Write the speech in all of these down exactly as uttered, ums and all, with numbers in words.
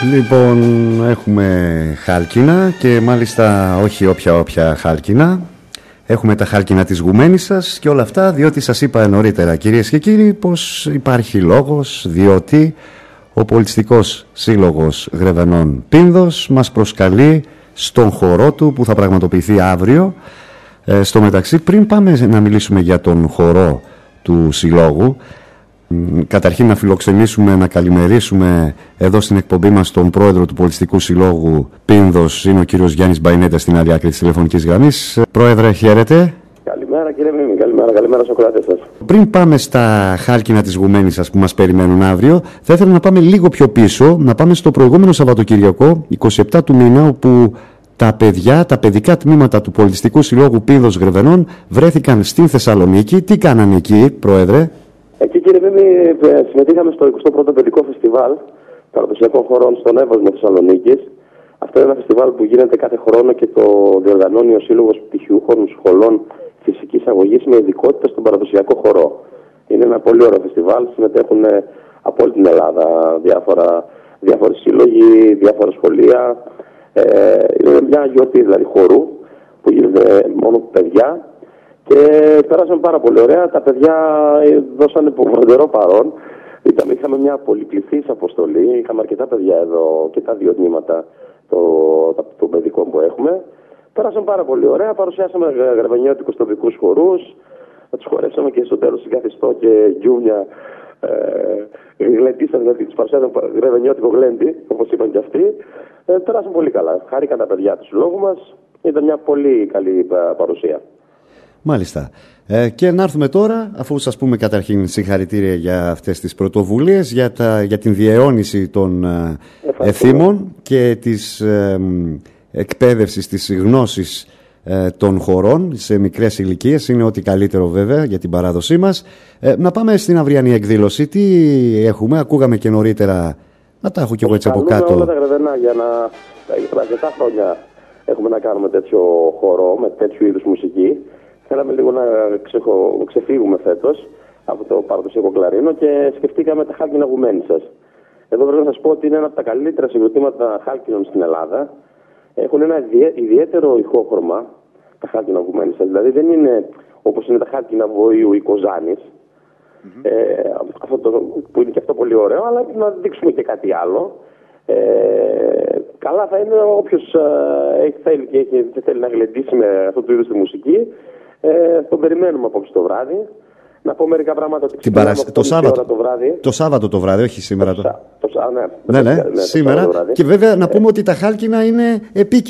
Λοιπόν, έχουμε χάλκινα και μάλιστα όχι όποια όποια χάλκινα. Έχουμε τα χάλκινα της Γουμένισσας και όλα αυτά διότι σας είπα νωρίτερα, κυρίες και κύριοι, πως υπάρχει λόγος, διότι ο Πολιτιστικός Σύλλογος Γρεβενών Πίνδος μας προσκαλεί στον χορό του που θα πραγματοποιηθεί αύριο. Ε, στο μεταξύ, πριν πάμε να μιλήσουμε για τον χορό του Συλλόγου, καταρχήν να φιλοξενήσουμε, να καλημερίσουμε εδώ στην εκπομπή μας τον πρόεδρο του Πολιτιστικού Συλλόγου Πίνδος, είναι ο κύριος Γιάννης Μπαϊνέτας στην άλλη άκρη της τηλεφωνικής γραμμής. Πρόεδρε, χαίρετε. Καλημέρα κύριε Μίμη, καλημέρα, καλημέρα Σοκράτες σας. Πριν πάμε στα χάλκινα της Γουμένισσας που μας περιμένουν αύριο, θα ήθελα να πάμε λίγο πιο πίσω, να πάμε στο προηγούμενο Σαββατοκυριακό, εικοστή εβδόμη του μήνα, όπου τα παιδιά, τα παιδικά τμήματα του Πολιτιστικού Συλλόγου Πίνδος Γρεβενών βρέθηκαν στην Θεσσαλονίκη. Τι κάνανε εκεί, πρόεδρε? Εκεί κύριε Μίμη, συμμετείχαμε στο εικοστό πρώτο παιδικό φεστιβάλ παραδοσιακών χωρών στον Εύωσμο Θεσσαλονίκης. Αυτό είναι ένα φεστιβάλ που γίνεται κάθε χρόνο και το διοργανώνει ο Σύλλογος Πτυχιούχων Σχολών Φυσικής Αγωγής με ειδικότητα στον παραδοσιακό χορό. Είναι ένα πολύ ωραίο φεστιβάλ, συμμετέχουν από όλη την Ελλάδα διάφορα, διάφοροι σύλλογοι, διάφορα σχολεία. Ε, είναι μια γιορτή δηλαδή χορού που γίνεται μόνο παιδιά. Και πέρασαν πάρα πολύ ωραία. Τα παιδιά δώσανε φοβερό παρόν. Ήταν, είχαμε μια πολυπληθής αποστολή. Είχαμε αρκετά παιδιά εδώ και τα δύο τμήματα των παιδικών που έχουμε. Πέρασαν πάρα πολύ ωραία. Παρουσιάσαμε γρεβενιώτικους τοπικούς χορούς. Τους χορέψαμε και στο τέλος συγκαθιστώ και γκιούμια. Ε, γλεντήσαν, δηλαδή τους παρουσιάσαμε γρεβενιώτικο γλέντι, όπως είπαν και αυτοί. Ε, πέρασαν πολύ καλά. Χάρηκαν τα παιδιά του συλλόγου μας. Ήταν μια πολύ καλή παρουσία. Μάλιστα. Ε, και να έρθουμε τώρα, αφού σας πούμε καταρχήν συγχαρητήρια για αυτές τις πρωτοβουλίες, για, τα, για την διαιώνιση των ε, εθήμων και της ε, εκπαίδευσης, της γνώσης ε, των χωρών σε μικρές ηλικίες. Είναι ό,τι καλύτερο βέβαια για την παράδοσή μας. Ε, να πάμε στην αυριανή εκδήλωση. Τι έχουμε, ακούγαμε και νωρίτερα, να τα έχω και εγώ έτσι από κάτω. Όλα τα Γρεβενά για να αρκετά χρόνια έχουμε να κάνουμε τέτοιο χορό με τέτοιου είδους μουσική. Θέλαμε λίγο να ξεχω... ξεφύγουμε φέτος από το παραδοσιακό κλαρίνο και σκεφτήκαμε τα χάλκινα Γουμένισσας. Εδώ πρέπει να σας πω ότι είναι ένα από τα καλύτερα συγκροτήματα χάλκινων στην Ελλάδα. Έχουν ένα ιδιαίτερο ηχόχρωμα τα χάλκινα Γουμένισσας. Δηλαδή δεν είναι όπως είναι τα χάλκινα Βοήου ή Κοζάνης, mm-hmm. ε, αυτό το, που είναι και αυτό πολύ ωραίο, αλλά να δείξουμε και κάτι άλλο. Ε, καλά θα είναι όποιος ε, θέλει και έχει, θέλει να γλεντήσει με αυτό το είδος τη μουσική. Ε, τον περιμένουμε απόψε το βράδυ. Να πω μερικά πράγματα. Την παρασ... το, Σάββατο, το, βράδυ. το Σάββατο το βράδυ, όχι σήμερα. Το, το... το... ναι, ναι, ναι, ναι, σήμερα. Και βέβαια να πούμε ε... ότι τα χάλκινα είναι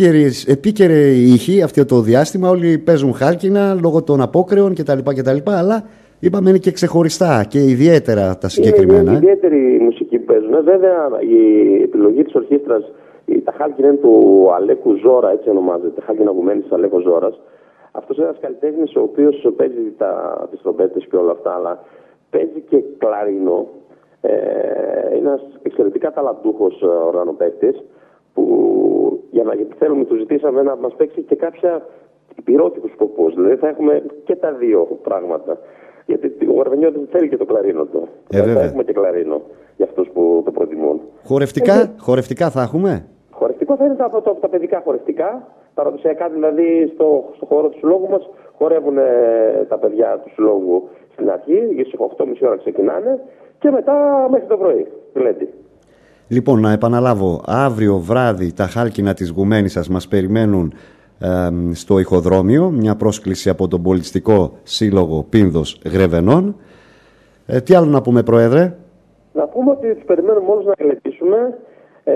επίκαιρη ήχη αυτό το διάστημα. Όλοι παίζουν χάλκινα λόγω των απόκρεων κτλ. κτλ. Αλλά είπαμε είναι και ξεχωριστά και ιδιαίτερα τα συγκεκριμένα. Είναι, είναι ιδιαίτερη μουσική που παίζουν. Βέβαια η επιλογή της ορχήστρας, τα χάλκινα είναι του Αλέκου Ζώρα, έτσι ονομάζεται. Τα χάλκινα Γουμένισσας Αλέκου Ζώρας. Αυτός είναι ένας καλλιτέχνης ο οποίος παίζει τα, τις τρομπέτες και όλα αυτά, αλλά παίζει και κλαρίνο. Ε, είναι ένας εξαιρετικά ταλαντούχος οργανοπαίκτης που για να θέλουμε του ζητήσαμε να μας παίξει και κάποια υπηρώτικους σκοπούς. Δηλαδή θα έχουμε και τα δύο πράγματα. Γιατί ο Γρεβενιώτης θέλει και το κλαρίνο του. Ε, θα έχουμε και κλαρίνο για αυτούς που το προτιμούν. Χορευτικά, ε, χορευτικά θα έχουμε. Χορευτικό θα είναι τα, τα, τα παιδικά χορευτικά. Παραδοσιακά δηλαδή στο, στο χώρο του συλλόγου μας χορεύουν ε, τα παιδιά του συλλόγου στην αρχή, για στις οκτώ και μισή ώρα ξεκινάνε και μετά μέχρι το πρωί. Δηλαδή. Λοιπόν, να επαναλάβω, αύριο βράδυ τα χάλκινα της Γουμένισσας μας περιμένουν ε, στο ηχοδρόμιο, μια πρόσκληση από τον Πολιτιστικό Σύλλογο Πίνδος Γρεβενών. Ε, τι άλλο να πούμε, Πρόεδρε? Να πούμε ότι τους περιμένουμε όλους να γλεντήσουμε. Ε,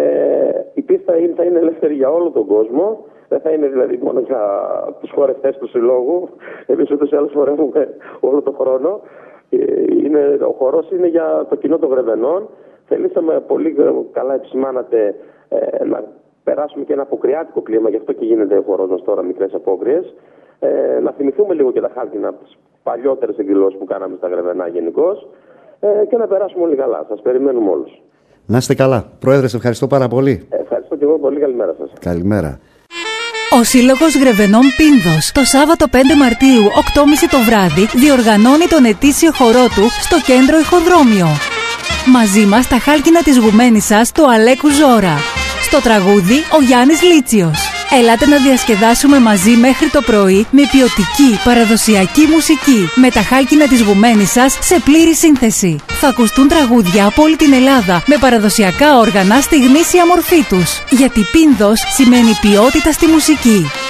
η πίστα είναι, θα είναι ελεύθερη για όλο τον κόσμο. Δεν θα είναι δηλαδή μόνο για τους χορευτές του συλλόγου. Εμείς ούτως ή άλλως χορεύουμε όλο τον χρόνο. Είναι, ο χορός είναι για το κοινό των Γρεβενών. Θελήσαμε πολύ καλά, επισημάνατε, ε, να περάσουμε και ένα αποκριάτικο κλίμα. Γι' αυτό και γίνεται ο χορός μας τώρα, μικρές απόκριες. Ε, να θυμηθούμε λίγο και τα χάλκινα από τις παλιότερες εκδηλώσεις που κάναμε στα Γρεβενά γενικώς. Ε, και να περάσουμε όλοι καλά. Σας περιμένουμε όλους. Να είστε καλά. Πρόεδρε, σε ευχαριστώ πάρα πολύ. Ε, ευχαριστώ και εγώ πολύ. Καλημέρα σας. Καλημέρα. Ο Σύλλογος Γρεβενών Πίνδος το Σάββατο πέντε Μαρτίου οκτώ και μισή το βράδυ διοργανώνει τον ετήσιο χορό του στο κέντρο Ηχοδρόμιο. Μαζί μας τα χάλκινα της Γουμένισσας του Αλέκου Ζώρα. Στο τραγούδι ο Γιάννης Λίτσιος. Έλατε να διασκεδάσουμε μαζί μέχρι το πρωί με ποιοτική παραδοσιακή μουσική. Με τα χάλκινα της Γουμένισσας σε πλήρη σύνθεση. Θα ακουστούν τραγούδια από όλη την Ελλάδα με παραδοσιακά όργανα στη γνήσια μορφή τους. Γιατί Πίνδος σημαίνει ποιότητα στη μουσική.